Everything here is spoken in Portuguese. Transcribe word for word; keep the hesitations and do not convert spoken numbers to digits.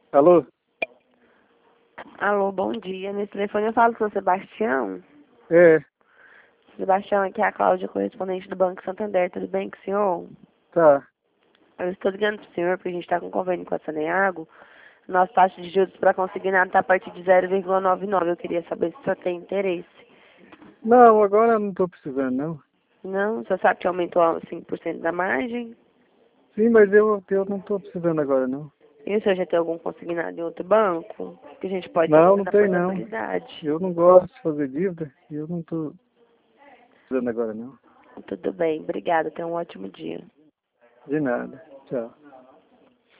Alô? Alô, bom dia. Nesse telefone eu falo com o Sebastião. É, Sebastião, aqui é a Cláudia, correspondente do Banco Santander. Tudo bem com o senhor? tá. Eu estou ligando para o senhor porque a gente está com convênio com a Saneago. Nossa taxa de juros para consignado está a partir de zero vírgula noventa e nove. Eu queria saber se o senhor tem interesse. Não, agora eu não tô precisando, não. Não? O senhor sabe que aumentou cinco por cento da margem? Sim, mas eu, eu não tô precisando agora, não. E o senhor já tem algum consignado em outro banco? Que a gente pode Não, fazer não na tem, não. portabilidade. Eu não gosto de fazer dívida e eu não tô precisando agora, não. Tudo bem, obrigada. Tenha um ótimo dia. De nada. Tchau.